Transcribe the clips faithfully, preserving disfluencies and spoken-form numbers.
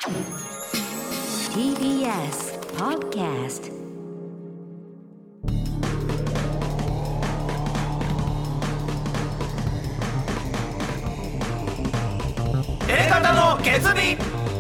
ティービーエス Podcast。 エレカタの決意。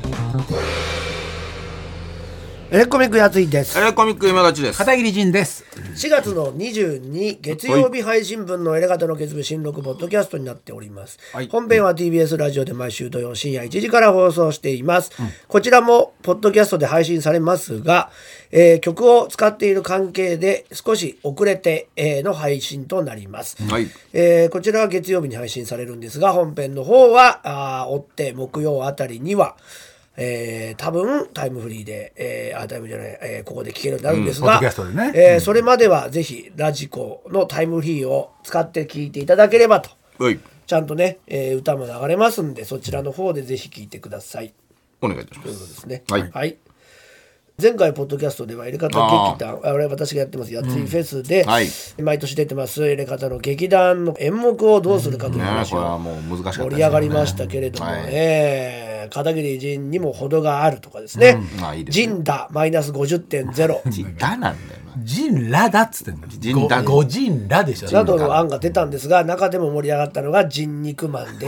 エレコミックやついです。 エレコミック今立ちです。 片桐仁です。 しがつのにじゅうに月曜日配信分のエレガタの決意新録ポッドキャストになっております、はい、本編は ティービーエス ラジオで毎週土曜深夜いちじから放送しています、うん、こちらもポッドキャストで配信されますが、えー、曲を使っている関係で少し遅れて、えー、の配信となります、はい、えー、こちらは月曜日に配信されるんですが、本編の方はあ追って木曜あたりにはえー、多分タイムフリーで、えー、あタイムじゃない、えー、ここで聞けるようになるんですが、うんね、えー、それまではぜひラジコのタイムフリーを使って聞いていただければと、はい、ちゃんとね、えー、歌も流れますんで、そちらの方でぜひ聞いてください。 お願いいたします。 ということですね。 はい、はい、 前回ポッドキャストではエレカタ劇団、あれ私がやってますやついフェスで、うん、はい、毎年出てますエレカタの劇団の演目をどうするかという話が盛り上がりましたけれども、ね、えー片桐仁にも程があるとかですね、仁だマイナス ごじゅってんゼロ仁だなんだよな、 仁らだっつってんの、仁だご仁らでしょなどの案が出たんですが、中でも盛り上がったのが仁肉マンで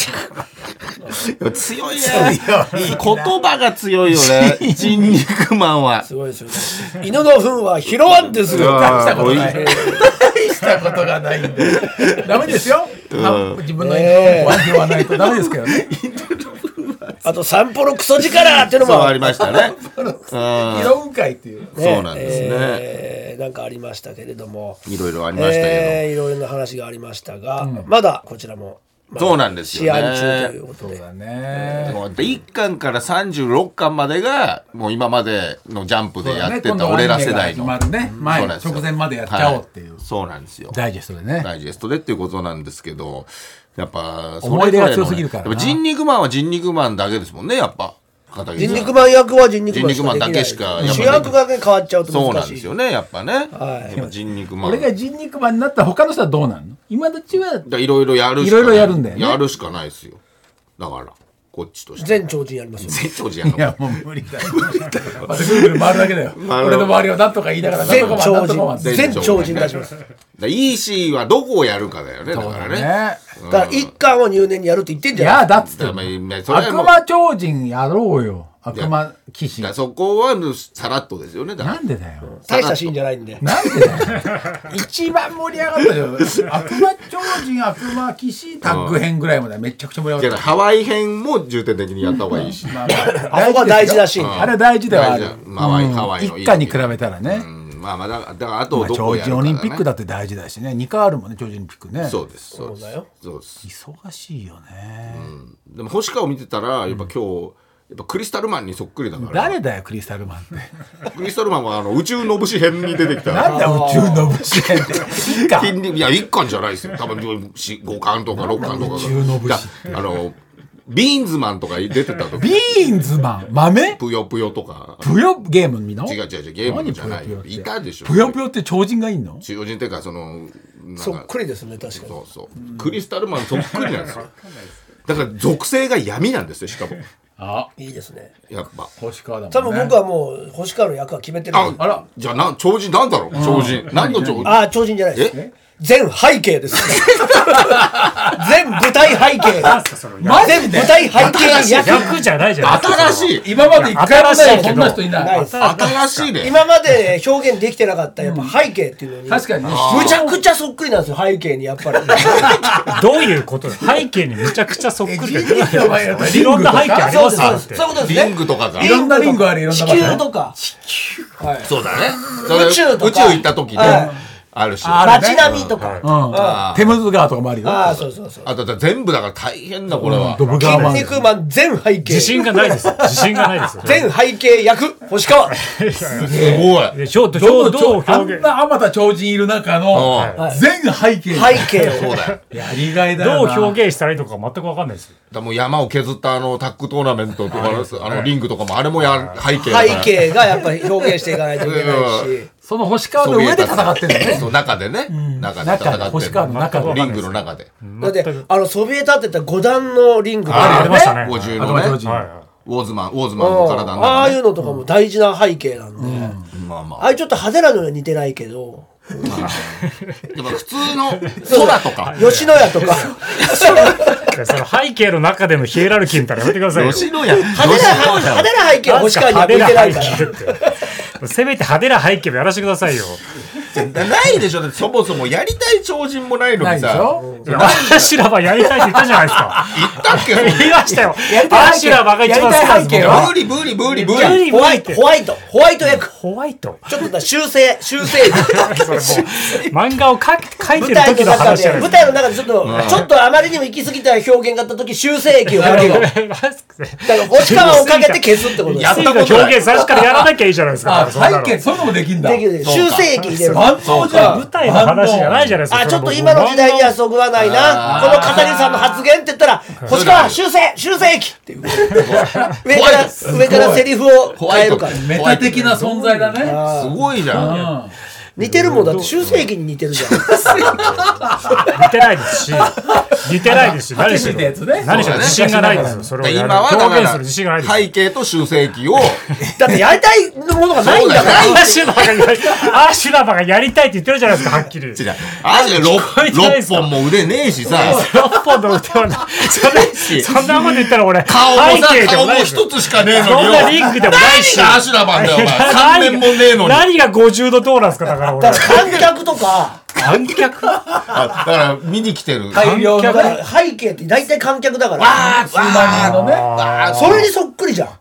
強いね言葉が強いよね仁肉マンはすごいですよね。犬の糞は拾わんですよ。 大したことない大したことがないんでダメですよ、自分の犬の糞は拾わないとダメですけどねあと散歩のクソ力っていうのもありましたね拾うんかいっていう、ね、 そうなんですね、 えー、なんかありましたけれども、 いろいろありましたけど、えー、いろいろな話がありましたが、うん、まだこちらもそうなんですよね。 試案中ということで。 そうだね。 もういっかんからさんじゅうろっかんまでがもう今までのジャンプでやってた俺ら世代の、 ね、前直前までやっちゃおうっていう、 はい、そうなんですよ。 ダイジェストでね。 ダイジェストでっていうことなんですけど、やっぱ思い出が強すぎるからな。 人肉マンは人肉マンだけですもんね、やっぱ。 人肉マン役は人肉マンしかできない。 人肉マンだけしか、 主役が、ね、変わっちゃうと難しい。 そうなんですよね、やっぱね。 はい、 やっぱ人肉マン。 俺が人肉マンになったら他の人はどうなるの？今どっちはいろいろやるしかない。 いろいろやるんだよね。 やるしかないですよ。だからこっちとして全超人やりますよ。 全超人やるの。 いやもう無理だよ。またぐるぐる回るだけだよ。俺の周りをなんとか言いながら全超人全超人出します。 イーシーはどこをやるかだよね。だからね。 だから一巻を入念にやるって言ってんじゃん。 いやだっつって。悪魔超人やろうよ。悪魔騎士。 そこはさらっとですよね。 なんでだよ。 大したシーンじゃないんで。 なんでだよ。一番盛り上がったよ。悪魔超人、悪魔騎士、タッグ編ぐらいまでめちゃくちゃ盛り上がった。 ハワイ編も重点的にやった方がいいし。 あそこは大事だし。 あれ大事ではある。 ハワイの一巻に比べたらね。 まあまあだからあとどこやるかだね。 超人オリンピックだって大事だしね。にかいあるもんね、超人オリンピックね。 そうです。 そうだよ。 そうです。 忙しいよね。 でも星川を見てたらやっぱ今日やっぱクリスタルマンにそっくりだから。 誰だよクリスタルマンってクリスタルマンはあの宇宙のぶし編に出てきた。 なんだ宇宙のぶし編っていっかんいやいっかんじゃないですよ。多分ごかんとかろっかんとか。宇宙のぶしあのビーンズマンとか出てた時。 ビーンズマン豆ぷよぷよとか。 ぷよゲーム見の？ 違う違う違うゲームじゃないよ。いたでしょ。 ぷよぷよって超人がいんの？ 超人っていうかそのそっくりですね確かに。 そうそう。クリスタルマンそっくりなんですよ。だから属性が闇なんですよしかも。 あ、いいですね。 やっぱ星川だもんね。 多分僕はもう星川の役は決めてる。 あ、あら、じゃあな超人なんだろう。超人。何の超人？ あ、超人じゃないです。全背景です。全舞台背景。全舞台背景役じゃないじゃん。 新しい。 今まで一回もないそんな人いない。 新しいね。 今まで表現できてなかったやっぱ背景っていうのに。 確かにね。 むちゃくちゃそっくりなんですよ背景にやっぱり。 どういうこと？背景にむちゃくちゃそっくり。いろんな背景ありますよ。 そういうことですね。 リングとかが。 いろんなリングあるいろんな。 地球とか。 そうだね。 宇宙とか。 宇宙行った時ね。あるし、 街並みとか、 テムズ川とかもあるよ。 ああそうそうそう。 あと全部だから大変だこれは。 筋肉マン全背景。 自信がないです。自信がないです。 全背景役星川。 すごい。 ちょっとどうどうあんなあまた超人いる中の全背景。 背景そうだよ。 やりがいだよな。 どう表現したらいいのか全く分かんないです。 だもう山を削ったあのタッグトーナメントとかあのリングとかもあれもや背景。 背景がやっぱり表現していかないといけないし。 その星川の上で戦ってるのね。 そう中でね、中で戦ってる。 星川の中でリングの中で。 だってあのそびえ立ってた五段のリングがありましたね。 五重のね。 ウォーズマンウォーズマンの体の中、ね、 ああいうのとかも大事な背景なんで、うん、まあまあああいうちょっと派手なのには似てないけど、まあ、 でも普通の空とか吉野家とかその背景の中でのヒエラルキーみたいなやめてくださいよ。 吉野家派手な派手な背景は星川には向いてないからせめて派手な背景もやらせてくださいよ。 ないでしょ。そもそもやりたい超人もないのにさ。 アシュラバやりたいって言ったじゃないですか。 言ったっけ。 言いましたよ。アシュラバが一番好きなんですよ。 ブリブリブリブリ。ホワイトホワイトホワイト役。 ホワイト。 ちょっと修正修正。 漫画を描いてる時の話じゃないですか。 舞台の中でちょっとちょっとあまりにも行き過ぎた表現があった時修正液をかけよう。だから星川をかけて消すってことです。 やったこと表現最初からやらなきゃいいじゃないですか。 背景そういうのもできんだ。 修正液入れる。 そうじゃん。 舞台の話じゃないじゃないですか。 あ、ちょっと今の時代にはそぐわないな。この片桐さんの発言って言ったら、星川修正修正液っていう。上から上からセリフを変えるから。 メタ的な存在だね。 すごいじゃん。 似てるもんだって修正液に似てるじゃん。 似てないですし、似てないですし、何しろ何しろ自信がないですよ。それを今は表現する自信がないです。 背景と修正液をだってやりたいものがないんだから。 アシュラバがやりアシュラバがやりたいって言ってるじゃないですか、はっきり。 アシュラろっぽんも腕ねえしさ。 ろっぽんの腕はなそんなこと言ったら俺顔もさ顔も一つしかねえのによ。 そんなリングでもないし。 何がアシュラバンだよお前。三面もねえのに。 何がごじゅうどどうなんですかだから。 だから観客とか観客だから見に来てる大量の背景って大体観客だからわー数万人のねそれにそっくりじゃん。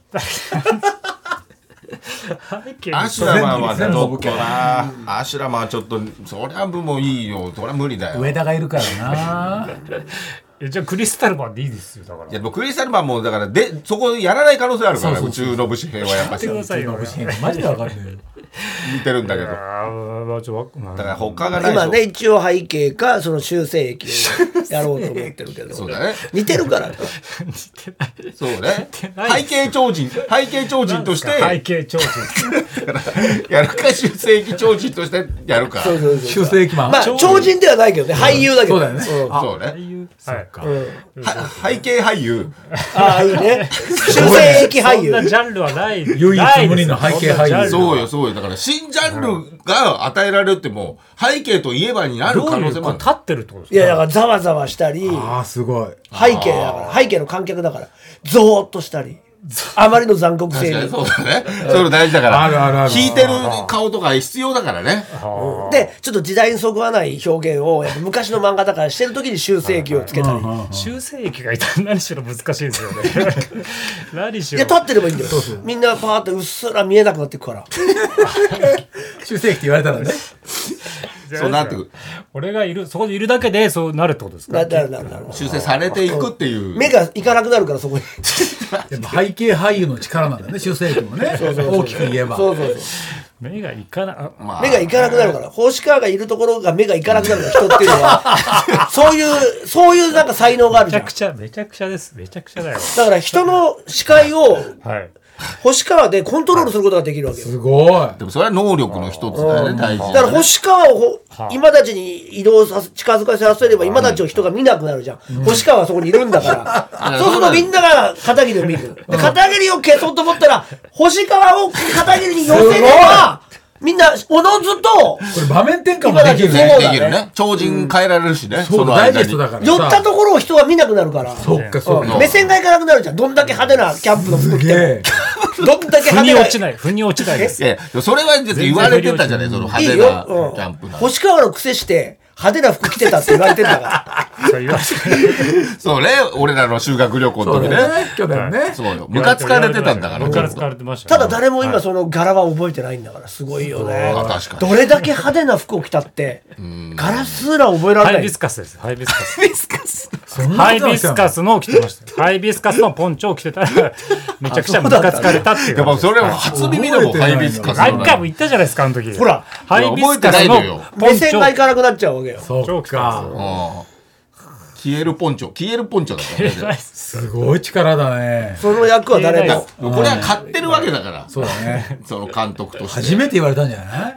アシュラマンはちょっとなアシュラマンはちょっとそりゃもういいよそりゃ無理だよ。 上田がいるからなじゃあクリスタルマンでいいですよだから。 いやもうクリスタルマンもだからでそこやらない可能性あるから宇宙の武士兵はやっぱり宇宙の武士兵マジでわかんないよ。 似てるんだけどだから他がない今ね一応背景かその修正液をやろうと思ってるけどそうだね似てるからそうね背景超人背景超人として背景超人やるか修正液超人としてやるか修正液マンまあ超人ではないけどね俳優だけどそうだよねそうね背景俳優ああいいね修正液俳優そんなジャンルはない唯一無二の背景俳優そうよそうよだから新ジャンルが与えられるっても背景といえばになる可能性もある。 立ってるってことですか。 いやだからざわざわしたりあーすごい背景だから背景の観客だからゾーッとしたりあまりの残酷性にそうだねそれ大事だからあるあるある引いてる顔とか必要だからねでちょっと時代にそぐわない表現をやっぱ昔の漫画だからしてる時に修正液をつけたり修正液がいたら何しろ難しいですよね何しろいや立ってればいいんだよみんなパーってうっすら見えなくなっていくから修正液って言われたらねそうなってくる俺がいるそこでいるだけでそうなるってことですか。 なるなるなる修正されていくっていう目がいかなくなるからそこにやっぱ背景俳優の力なんだね修正液もね大きく言えばそうそうそう目がいかな、 まあ、目がいかなくなるから星川がいるところが目がいかなくなるから人っていうのはそういうそういうなんか才能があるじゃん。 めちゃくちゃめちゃくちゃですめちゃくちゃだよ。 だから人の視界を、 はい星川でコントロールすることができるわけよ。 すごい。 でもそれは能力の一つだよね、大事。 だから星川を今たちに移動させ近づかせれば今たちを人が見なくなるじゃん。うん、星川はそこにいるんだから。そうするとみんなが片桐を見る。で片桐を消そうと思ったら星川を片桐に寄せればみんなおのずとこれ場面転換もできるね。できるね。超人変えられるしね。 そうダイジェストだから。 寄ったところを人が見なくなるから。 そっかそっか。 目線がいかなくなるじゃん。どんだけ派手なキャンプの服着ても。どんだけ派手な。腑に落ちない。腑に落ちないです。 いやそれは言われてたじゃない。その派手なキャンプ。 星川の癖して派手な服着てたって言われてんだから。 そう言われてそうね。俺らの修学旅行の時ね。 去年ね。 そうよ。ムカつかれてたんだから。 ムカつかれてました。 ただ誰も今その柄は覚えてないんだからすごいよね。 確かに。 どれだけ派手な服を着たって柄すら覚えられない。 ハイビスカスです。ハイビスカス。 ハイビスカス。 ハイビスカスのを着てました。ハイビスカスのポンチョを着てたらめちゃくちゃムカつかれたっていう。 やっぱそれは初耳だもん。ハイビスカス。 何回も言ったじゃないですかあの時。 ほらハイビスカスの目線がいかなくなっちゃうわけよ。 そうか。 消えるポンチョ消えるポンチョだったね。 すごい力だね。 その役は誰もこれは買ってるわけだから。 そうだね。 その監督として初めて言われたんじゃない？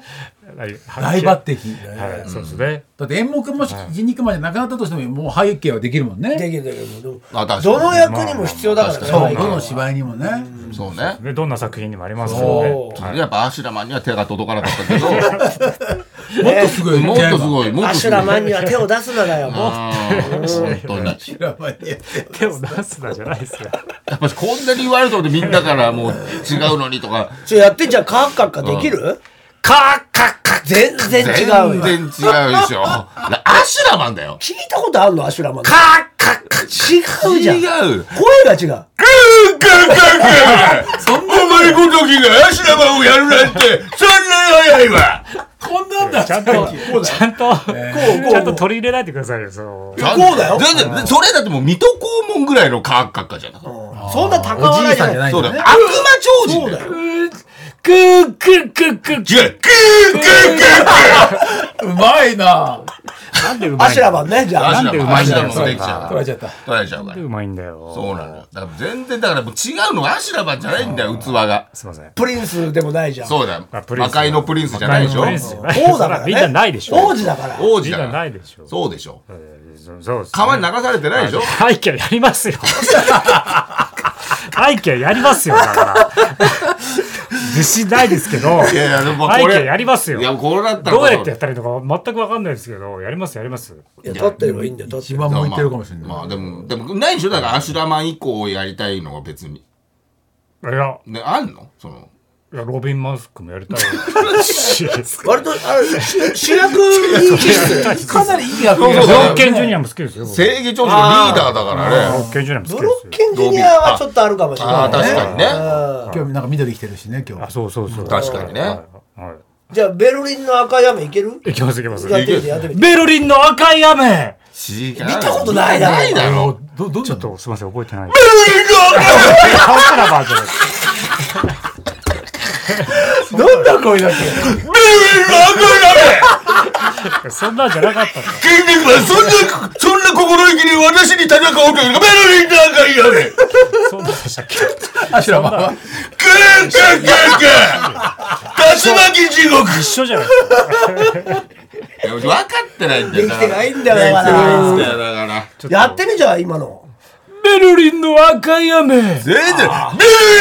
大抜擢、 はい、そうですね。 だって演目もし筋肉マンじゃなくなったとしてももう背景はできるもんね。 できるできる。 あ確かにどの役にも必要だからね。 そうどの芝居にもね。 そうね。 でどんな作品にもありますからね。 はい、やっぱアシュラマンには手が届かなかったけど、 もっとすごい、 もっとすごい、もっとすごい。 アシュラマンには手を出すなだよ。もう本当に。 手を出すなじゃないですよ。 やっぱこんなに言われるとみんなからもう違うのにとか。 ちょやってんじゃんカッカッカできる？ カッカッカ全然違うよ。 全然違うでしょ。アシュラマンだよ。 聞いたことあるのアシュラマン。 カッカッカ違うじゃん。 違う。 声が違う。 そんな前ごときがアシュラマンをやるなんてそんな早いわ。 こんなんだ。 ちゃんとちゃんとちゃんと取り入れないでくださいよ。そのこうだよ。 全然それだってもう水戸黄門ぐらいのカッカッカじゃん。 そんな高笑いじゃない。 そうだよ。悪魔超人だよ。 クークークークー違う。クークークー。 うまいな。 なんでうまいアシュラマンねじゃあ。 なんでうまいんだよ。 アシュラマンできちゃう。 取られちゃった。 取られちゃうから。 うまいんだよ。 そうなの。だから全然だからもう違うのアシュラマンじゃないんだよ器が。 すいません。 プリンスでもないじゃん。 そうだよ。 あプリンス魔界のプリンスじゃないでしょ。 魔界のプリンスじゃない王だからね。 みんなないでしょ。 王子だから。 王子だから。 ないでしょ。 そうでしょ。 そうそうですね。 川に流されてないでしょ。 背景やりますよ。背景やりますよだから。自信ないですけど。 いやいやでも背これ景やりますよ。 いやこれだったらどうやってやったらいいのか全く分かんないですけど、やりますやります。 いや、撮ってればいいんだよ、撮って一番向いてるかもしれない。 まあでもでもないでしょ。だからアシュラマン以降をやりたいのは別に。 いや、 ねあんのその。 いやロビン・マスクもやりたいし。 割と、あれ、主主役にかなりいい役ブロやッケンジュニアも好きですよ。 正義長寿のリーダーだからブロね。 ッケンジュニアも好きブですよ。 ロッケンジュニアはちょっとあるかもしれああないね。 確かにね。 今日なんか緑着てるしね今日。 あ、そうそうそう。 確かにね。 はいはい。 じゃあ、ベルリンの赤い雨いける？ いきますいきます。 やってみて、やってみて。 ベルリンの赤い雨。 違う。 見たことないだろ。 ないだろ。 どどんなちょっとすみません覚えてない。 ベルリンの赤い雨。 カウンタラバーじゃない。 どんな声だっけ。 ベルリンの赤い雨。 そんなんじゃなかったの。 筋肉マンそんなそんな心意気に私に戦おうというのか。ベルリンの赤い雨。 そんなんでしたっけ。 アシュラマンは。 クークークークー。竜巻地獄。 一緒じゃないですか。 いや分かってないんだよ。 できてないんだよだからできてないんだよだから。 やってみじゃあ、今の。 ベルリンの赤い雨。 全然ベルリンの赤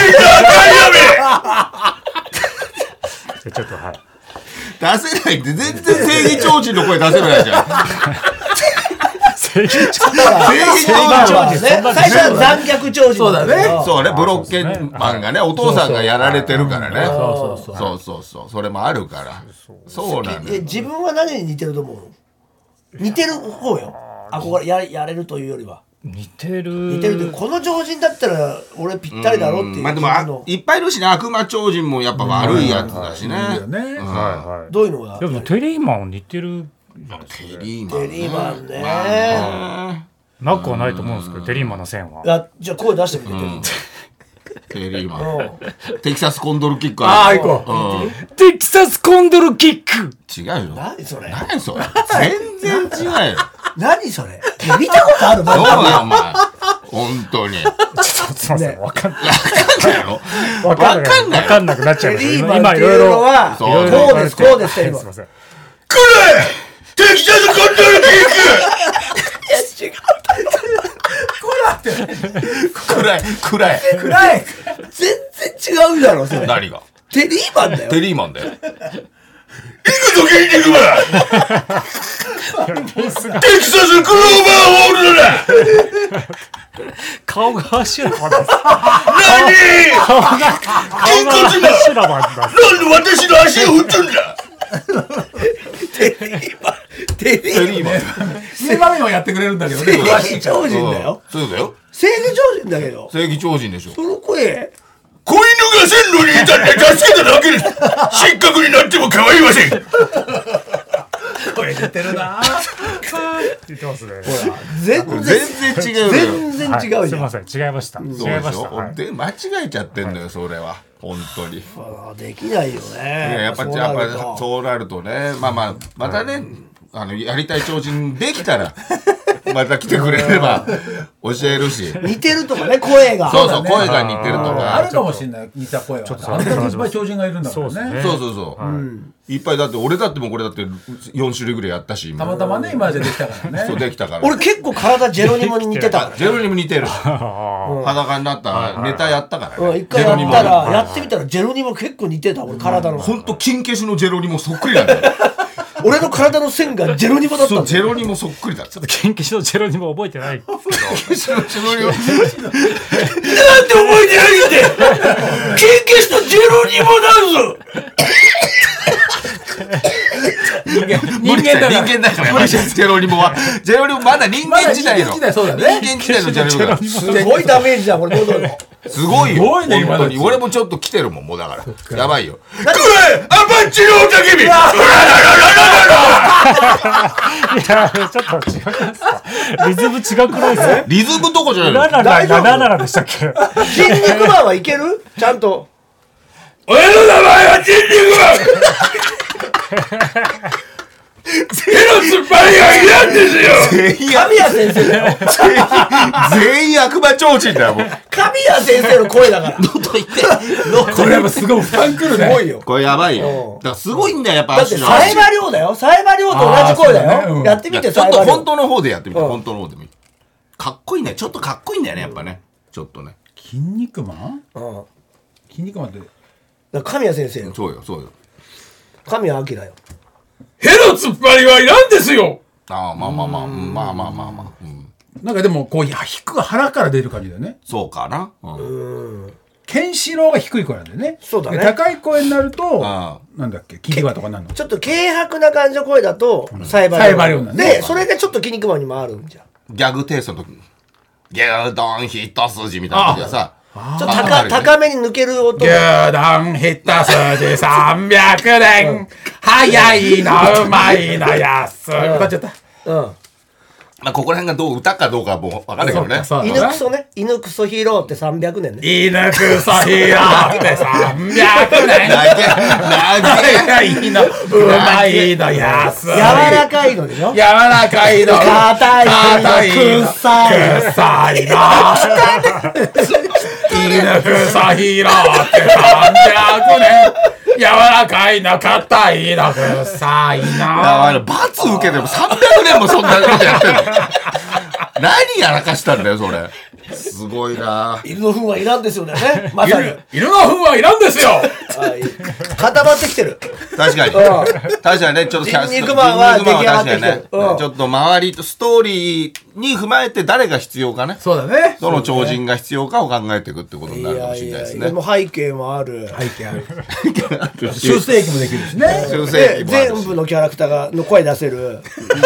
いちょっとはい。 雨。出せないって全然正義超人の声出せないじゃん。 正義超人。 正義超人。 まあまあね、最初は残虐超人そうだね。 そうね、ブロッケンマンがね、お父さんがやられてるからね。 そうそうそう。 そうそうそう、それもあるから。そうなのえ、 よ。 自分は何に似てると思うの？似てる方よ。憧れ、や、やれるというよりは。 似てる。 似てるという、この超人だったら俺ぴったりだろっていう。 まあでもあ自分のいっぱいいるしね、悪魔超人もやっぱ悪いやつだしね。 いいよね。 はいはい。 どういうのがでもテリーマンは似てる。 テリーマンね。 テリーマンね。 まあねなくはないと思うんですけど、テリーマンの線は。 や、じゃあ声出してみて。 テリーマうんン。テキサスコンドルキックああある。 行こうんテキサスコンドルキック。 違うよ。 何それ？ 何それ。全然違うよ。 何それ？いや見たことあるもん。 そうだよ、お前。本当に。 ちょっとすみません、わかんない。 わかんないのわかんない。 わかんないわかんなくなっちゃいまテリした。 ーマンっていう今いろいろ。 のは、 そういろいろこうです、こうです、テリーマンすみ。ません。 くれテキサスコンドルキック暗い、暗い。 暗い。全然違うだろ、それ。 何がテリーマンだよ。 テリーマンだよ。行くぞ、筋肉マンテキサスクローバーホールドだ顔がアシュラマンです。 何顔が、顔がアシュラマンだ。 なんで私の足を打つんだテリーマン。テリテーリーマン。 う。名場面はやってくれるんだけどね。 マン。超人だよ。 そうだよ。 正義超人だけど。 正義超人でしょ。 その声。 子犬が線路にいたんで助けただけです。失格になっても構いません。 声出てるな。 言ってますね。 全然、 全然違うのよ。 全然違うじゃん。 すみません、違いました。違いそうでしました。はいょ。で間違えちゃってんだよ、それは。本当に。いあーできないよね。 ややっぱそうやっなるとぱそうなるとね、まあまあまたね、あのやりたい超人できたらまた来てくれれば教えるし。 似てるとかね、声が。 そうそう、声が似てるとか。 あるかもしれない、似た声は。あんだけいっぱい超人がいるんだからね。 そうそうそう。いっぱいだって、俺だってもうこれだってよん種類ぐらいやったし。 たまたまね、今までできたからね。 そう、できたから。 俺結構体ジェロニモに似てたから。 ジェロニモ似てる。裸になったネタやったから。 一回やったら、やってみたらジェロニモ結構似てた、俺体の。 ほんと、金消しのジェロニモそっくりなんだよ。 俺の体の線がジェロニモだったんだよ。 ジェロニモそっくりだ。 ちょっと金消しのジェロニモ覚えてない。 金消しのジェロニモ。なんで覚えてないんで金消しのジェロニモだぞ人間人間だから人間だからジェロニモはジェロニモまだ人間時代の人間時代そうだね人間時代のジェロニモすごいダメージだこれ喉のすごいよ。 すごいね本当に俺もちょっと来てるもんもうだからやばいよ。 これアパッチの雄たけび。いやちょっと違いますか。リズム違くないですか。 リズムどこじゃないの。 ラララララララでしたっけ。 筋肉マンはいけるちゃんと。 俺の名前は筋肉マン。手の突っ張りがいらんですよ。 神谷先生だよ。 全員悪魔超人だよもう。 神谷先生の声だから。 喉いってこれやっぱすごい負担くるね。 すごいよ。 これやばいよ。だからすごいんだよやっぱ。 だって冴羽亮だよ。冴羽亮と同じ声だよ。やってみて。 ちょっと本当の方でやってみて。本当の方でもいい。かっこいいね。ちょっとかっこいいんだよねやっぱね。ちょっとね。 筋肉マン？ うん。 筋肉マンって。 神谷先生よ。 そうよそうよ。 神谷明よ。 ヘの突っ張りはいらんですよ。ああまあまあまあまあまあまあまあ、うん、 なんかでもこう低く腹から出る感じだよね。 そうかな。うん。 ケンシロウが低い声なんだよね。 そうだね。 高い声になるとなんだっけキングマンとかなんの。 ちょっと軽薄な感じの声だとサイバーリョウなんで、それがちょっと筋肉マンにもあるんじゃん。 ギャグテイストの時牛丼一筋みたいな時はさ。 ちょっと 高, 高めに抜ける音。 牛丼一筋さんびゃくえん、うん、早いのうまいの安い。歌っちゃった。うん。 まあここら辺がどう歌かどうかはもう分かんないけどね。 犬クソね。犬クソヒーローってさんびゃくねんね。 犬クソヒーローってさんびゃくねん。長いのうまいの安い。 柔らかいのでしょ。 柔らかいの硬いの臭い臭いの。犬クソヒーローってさんびゃくねん。柔らかいの硬いの臭いの。 罰受けてもさんびゃくねんもそんなことやってんの。何やらかしたんだよそれ。すごいな。 犬の糞はいらんですよね。まさに犬の糞はいらんですよ。 固まってきてる。 確かに確かにね。ちょっと筋肉マンは出来上がってきてる。 ちょっと周りとストーリーに踏まえて誰が必要かね。 そうだね。 どの超人が必要かを考えていくってことになるかもしれないですね。 でも背景もある。 背景ある。修正機もできるしね。 修正機もあるし。 全部のキャラクターがの声出せる。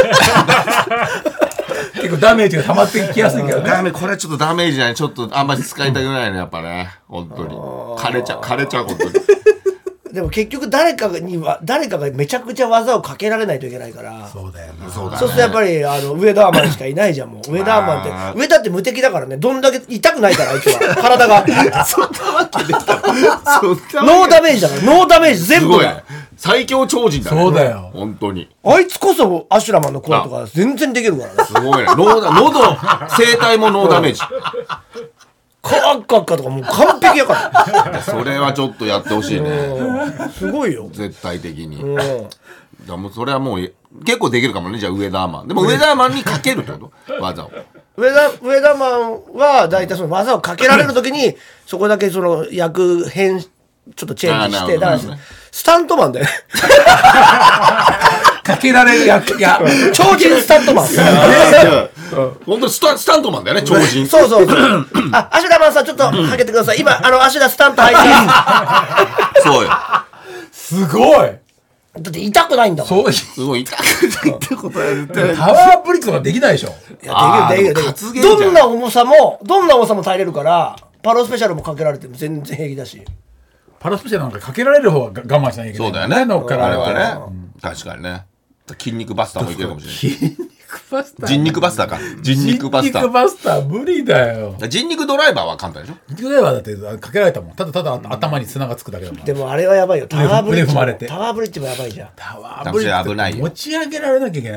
結構ダメージが溜まってきやすいけどね。 ダメ、これちょっとダメージじゃない。ちょっとあんまり使いたくないねやっぱね。本当に枯れちゃう枯れちゃう本当に。 でも結局誰かには誰かがめちゃくちゃ技をかけられないといけないから。 そうだよね。 そうだね。 そうするとやっぱりあの上田アーマンしかいないじゃんもう。上田アーマンって上田って無敵だからね。どんだけ痛くないからあいつは体が。 そんなわけでノーダメージだからノーダメージ全部が。 最強超人だね。 そうだよ。 本当に。 あいつこそアシュラマンの声とか全然できるからね。 すごいね。喉喉声帯もノーダメージ。 カッカッカとかもう完璧やから。 それはちょっとやってほしいね。 すごいよ。 絶対的に。だもうそれはもう結構できるかもね。じゃあ上田アーマン。でも上田アーマンにかけるってこと技を。 上田上田マンは大体その技をかけられるときにそこだけその役変ちょっとチェンジして、だからスタントマンだよね。 かけられる役や超人スタントマン。 本当にスタスタントマンだよね超人。 そうそうそう。あ、アシュラマンさんちょっとかけてください。今あのアシュラスタント入ってます。 そうよ。 すごい。 だって痛くないんだもん。 そうすごい痛くないってことは言って。 タワーブリッツとかできないでしょ。 いやできるできるできる。どんな重さもどんな重さも耐えれるからパロスペシャルもかけられても全然平気だし。 パロスペシャルなんかかけられる方は我慢しないといけない。 そうだよね。 乗っからあれはね。確かにね。筋肉バスターもいけるかもしれない。 筋肉バスター。 人肉バスターか。人肉バスター。 人肉バスター無理だよ。 人肉ドライバーは簡単でしょ。 人肉ドライバーだってかけられたもん。ただただ頭に砂がつくだけだもん。 でもあれはやばいよ。タワーブリッジもタタワーブリッジもやばいじゃん。 タワーブリッジ危ないよ。持ち上げられなきゃいけないもんね。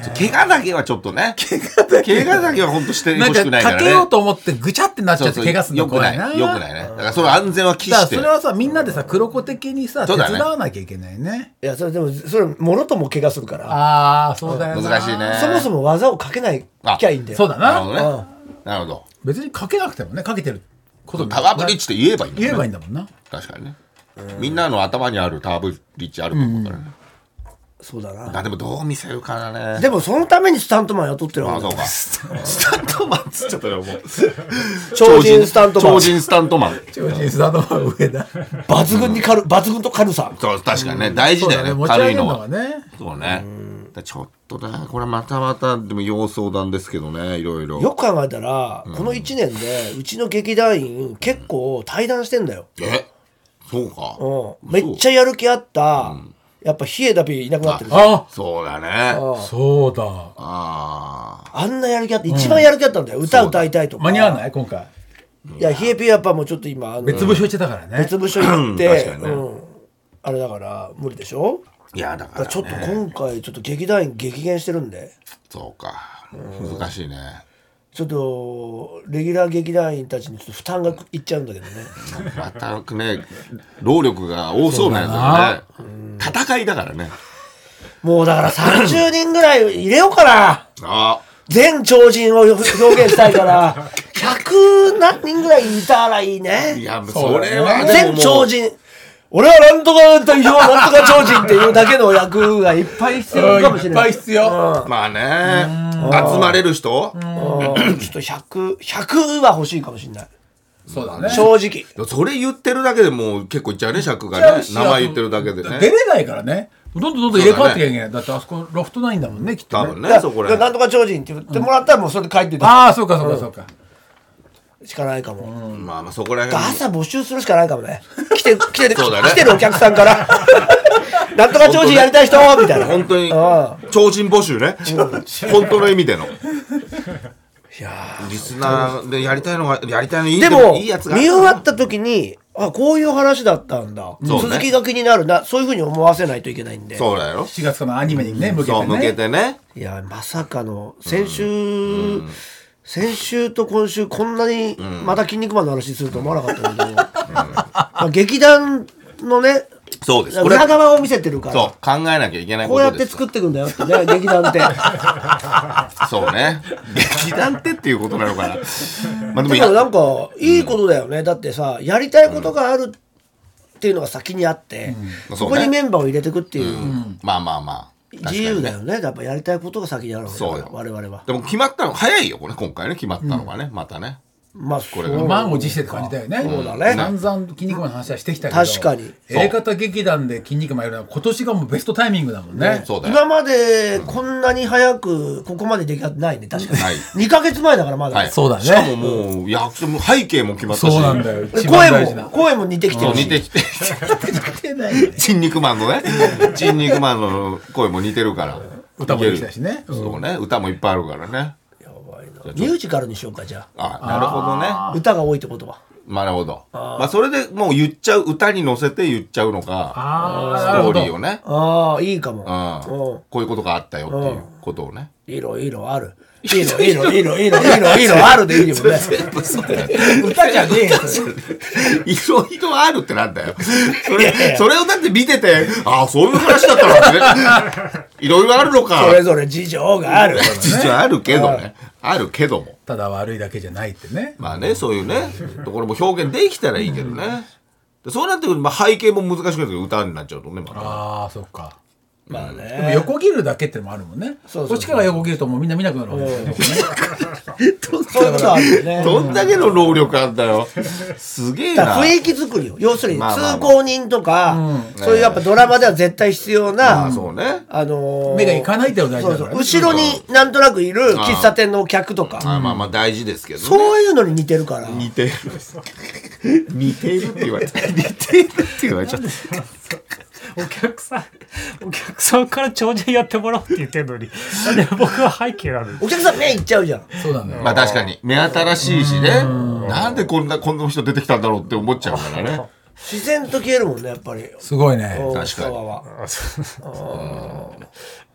怪我だけはちょっとね怪我だけ怪我だけは本当してほしくないからね。 かけようと思ってぐちゃってなっちゃって怪我するの怖いな。 よくないよくないね。だからそれ安全は期して。 それはさみんなでさ黒子的にさ手伝わなきゃいけないね。 いやそれでもそれもろとも怪我するから。 ああそうだよな。 難しいね。 そもそも技をかけないきゃいいんだよ。 そうだな。 なるほどね。なるほど。 別にかけなくてもねかけてることタワーブリッジって言えばいいんだもんね。 言えばいいんだもんな。 確かにね。みんなの頭にあるタワーブリッジあると思うからね。 そうだな。 あでもどう見せるかだね。 でもそのためにスタントマン雇ってるわけだ。 あそうか。スタントマンっつっちゃったよもう。 超人スタントマン。 超人スタントマン。 超人スタントマン上だ。 抜群に軽抜群と軽さ。 そう確かにね大事だよね。 持ち上げるのはね。 そうね。ちょっとねこれまたまたでも要相談ですけどねいろいろ。 よく考えたらこのいちねんでうちの劇団員結構対談してんだよ。 えそうか。 うんめっちゃやる気あった。やっぱ冷えだびいなくなってる。 あそうだね。 そうだ。 ああんなやる気あって一番やる気あったんだよ。歌歌いたいとか。 間に合わない今回。 いや冷えピーやっぱもうちょっと今あの別部署行ってたからね。 別部署行って確かにねうんあれだから無理でしょ。 いやだからちょっと今回ちょっと劇団員激減してるんで。 そうか難しいね。 ちょっとレギュラー劇団員たちにちょっと負担がいっちゃうんだけどね。 またね労力が多そうなやつだね。戦いだからね。 もうだからさんじゅうにんぐらい入れようかな。 あ全超人を表現したいからひゃく何人ぐらいいたらいいね。 いやそれはで全ももう超人俺はなんとか代表なんとか超人っていうだけの役がいっぱい必要かもしれない。 いっぱい必要。 まあね集まれる人ちょっとひゃく、ひゃくは欲しいかもしれない。 そうだね。 正直。 それ言ってるだけでもう結構いっちゃうね尺がね名前言ってるだけでね。 出れないからね。どんどんどんどん入れ替わっていけない。だってあそこロフトないんだもんねきっとね。 多分ねそこらなんとか超人って言ってもらったらもうそれで書いてた。 ああそうかそうかそうか。 しかないかも。 まあまあそこら辺朝募集するしかないかもね。来て来てるそうだね来てるお客さんからなんとか超人やりたい人みたいな。 本当にあ超人募集ね本当の意味でのいやリスナーでやりたいのがやりたいのいいでもいいやつが見終わった時にあこういう話だったんだ、 そうね続きが気になるなそういうふうに思わせないといけないんで。 そうだよしがつからのアニメにね向けてね。 そう向けてね。 いやまさかの先週、先週と今週こんなにまた筋肉マンの話すると思わなかったけど、まあ、劇団のねそうですこれ裏側を見せてるからそう考えなきゃいけないこうやってことです作っていくんだよってね劇団ってそうね劇団ってっていうことなのかなまあでもでもなんかいいことだよね、うん、だってさやりたいことがあるっていうのが先にあって、うん、そこにメンバーを入れていくっていう、うん、 まあまあまあ自由だよね。やっぱやりたいことが先にあるわけだから我々は。 でも決まったの早いよこれ今回ね決まったのがね、うん、またねまあこれが満を持してって感じだよね。 そうだね。 散々筋肉マンの話はしてきたけど確かに A 型劇団で筋肉マンやるのは今年がもうベストタイミングだもんね。 ねそうだよ今までこんなに早くここまでできないね確かに、はい、にかげつまえだからまだ、 はい、そうだね。 しかももう役者も背景も決まったしそうなんだよ声も声も似てきてるし似てきて似てない筋肉マンのね筋肉マンの声も似てるから歌もできたしね。 そうね歌もいっぱいあるからね。 ミュージカルにしようかじゃあ。あなるほどね。 歌が多いってことは。 なるほど。あまあそれでもう言っちゃう歌に乗せて言っちゃうのかストーリーをね。 ああいいかも。 こういうことがあったよっていうことをね。 いろいろある。いいのいいのいいのいいのいいのいいのあるでいいよね。歌じゃねえよ。 いろいろあるってなんだよ。それそれをだって見ててああそういう話だったのってね。いろいろあるのか。 それぞれ事情がある。 事情あるけどね。あるけども。 ただ悪いだけじゃないってね。 まあねそういうねところも表現できたらいいけどね。そうなってくるとまあ背景も難しくなってくる歌になっちゃうとねまた。 ああそっか。 まあね、 でも横切るだけってのもあるもんね。そうそうそうこっちから横切るともうみんな見なくなるわけですよね。 どんだけの労力あんだよ。すげえな。 雰囲気作りよ。要するに通行人とか、そういうやっぱドラマでは絶対必要な、あの目がいかないってこと大事だからね。 後ろになんとなくいる喫茶店の客とか、 まあまあまあ大事ですけどね。 そういうのに似てるから。 似てる。似てるって言われた。似てるって言われちゃった。 お客さんお客さんから超人やってもらおうって言ってるのになんで僕は背景なのにお客さん目いっちゃうじゃん。 そうなんだよ。 まあ確かに目新しいしねなんでこんなこんな人出てきたんだろうって思っちゃうからね。 自然と消えるもんねやっぱり。 すごいね確かに。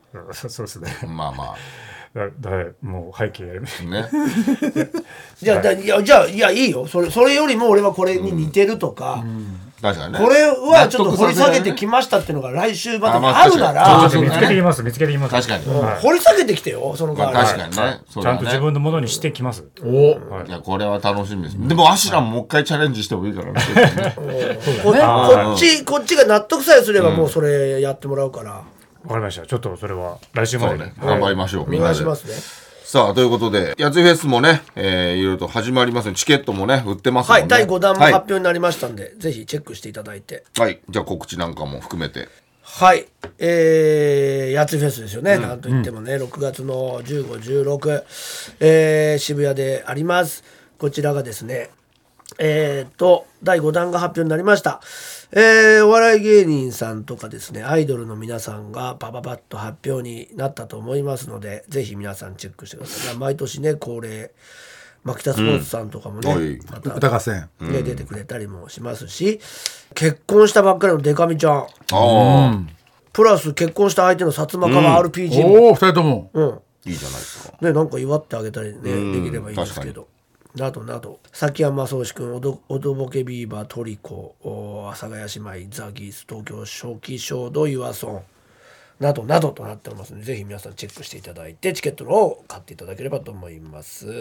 そうですね。 まあまあだだもう背景やりましねじゃあ、いやじゃあいやいいよそれそれよりも俺はこれに似てるとか、うんうん確かにね、 これはちょっと掘り下げてきましたっていうのが来週までにあるなら、 見つけてきます見つけてきます確かに、 うんはい、掘り下げてきてよその代わり、 まあ、確かにね、はい、 ちゃんと自分のものにしてきます。 お、はい、いやこれは楽しみです、うん、でもアシュラももう一回チャレンジしてもいいからねこ, こっちこっちが納得さえすればもうそれやってもらうから、うん、 わかりました。ちょっとそれは来週まで、ね、 頑張りましょう、 お願いしますね。 さあということでやついフェスもね、えー、いろいろと始まりますね。チケットもね売ってますもんね。 はい、だいごだんも発表になりましたんで、はい、ぜひチェックしていただいて、 はいじゃあ告知なんかも含めてはい、えー、やついフェスですよね、うん、なんといってもね、うん、ろくがつのじゅうご、じゅうろく、えー、渋谷であります。こちらがですねえーとだいごだんが発表になりました。えー、お笑い芸人さんとかですねアイドルの皆さんがパパパッと発表になったと思いますので、ぜひ皆さんチェックしてください。毎年ね恒例牧田スポーツさんとかもね、うん、また歌合戦、 ね、出てくれたりもしますし、結婚したばっかりのデカミちゃん、 うん、 プラス結婚した相手の薩摩川 アールピージー も、 うん、おおふたりとも、 うん、 いいじゃないですか、 ね、なんか祝ってあげたりね、うん、できればいいんですけど、などなど崎山宗志くん、おどぼけビーバー、トリコ、阿佐ヶ谷姉妹、ザギース、東京初期衝動、ユアソンなどなどとなっておりますので、ぜひ皆さんチェックしていただいてチケットを買っていただければと思います。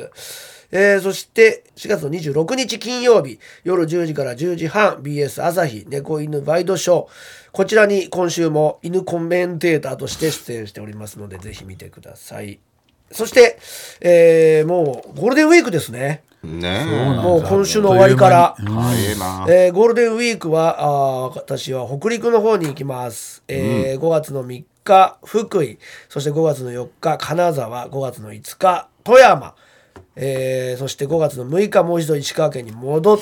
えー、そしてしがつのにじゅうろくにち金曜日夜じゅうじからじゅうじはん ビーエス 朝日猫犬ワイドショー、こちらに今週も犬コメンテーターとして出演しておりますので、ぜひ見てください。そして、えー、もうゴールデンウィークですね。 ねもう今週の終わりから、 うんえー、ゴールデンウィークはあ私は北陸の方に行きます。えーうん、ごがつのみっか福井、そしてごがつのよっか金沢、ごがつのいつか富山、えー、そしてごがつのむいかもう一度石川県に戻って、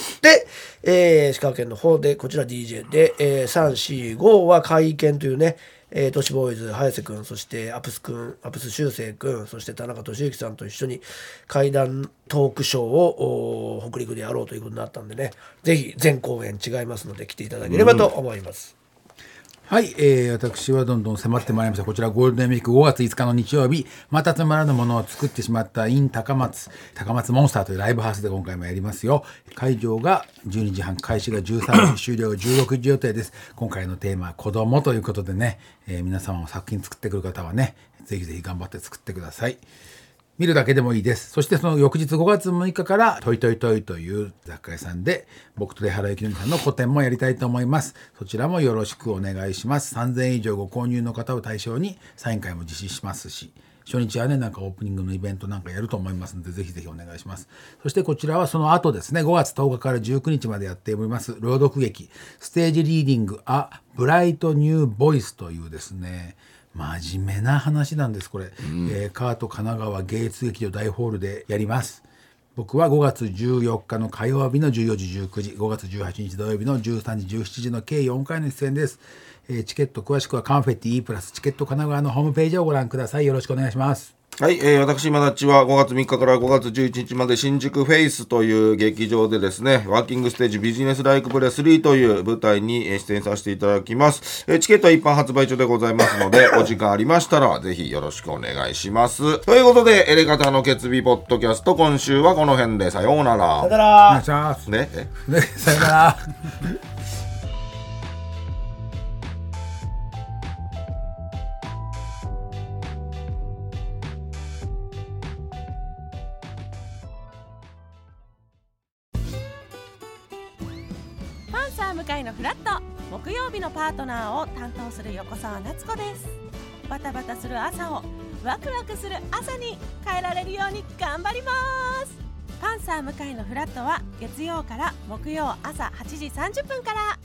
えー、石川県の方でこちら ディージェー で、えー、さん、よん、ごは会見というね、えー、都市ボーイズ早瀬くん、そしてアプスくん、アプス修正くん、そして田中俊之さんと一緒に怪談トークショーを北陸でやろうということになったんでね、ぜひ全公演違いますので来ていただければと思います。 うん、はい、えー、私はどんどん迫ってまいりました。こちらゴールデンウィークごがついつかの日曜日、またつまらぬものを作ってしまった in 高松高松モンスターというライブハウスで今回もやりますよ。会場がじゅうにじはん、開始がじゅうさんじ、終了がじゅうろくじ予定です。今回のテーマは子供ということでね、えー、皆様も作品作ってくる方はね、ぜひぜひ頑張って作ってください。見るだけでもいいです。そしてその翌日ごがつむいかからトイトイトイという雑貨屋さんで僕と出原幸則さんの個展もやりたいと思います。そちらもよろしくお願いします。さんぜんえん以上ご購入の方を対象にサイン会も実施しますし、初日はねなんかオープニングのイベントなんかやると思いますので、ぜひぜひお願いします。そしてこちらはその後ですね、ごがつとおかからじゅうくにちまでやっております朗読劇ステージリーディングアブライトニューボイスというですね、真面目な話なんです。これ、うんえー、カート神奈川芸術劇場大ホールでやります。僕はごがつじゅうよっかの火曜日のじゅうよじじゅうくじ、ごがつじゅうはちにち土曜日のじゅうさんじじゅうしちじの計よんかいの出演です。えー、チケット詳しくはカンフェティ E プラスチケット神奈川のホームページをご覧ください。よろしくお願いします。 はい、えー、私今立ちはごがつみっかからごがつじゅういちにちまで新宿フェイスという劇場でですね、ワーキングステージビジネスライクプレスリーという舞台に出演させていただきます。えー、チケットは一般発売中でございますのでお時間ありましたらぜひよろしくお願いします。ということでエレガタの決意ポッドキャスト、今週はこの辺でさようなら。 さよなら。 お願いしますねえねさよなら。 向井のフラット木曜日のパートナーを担当する横澤夏子です。バタバタする朝をワクワクする朝に変えられるように頑張ります。パンサー向井のフラットは月曜から木曜朝はちじさんじゅっぷんから。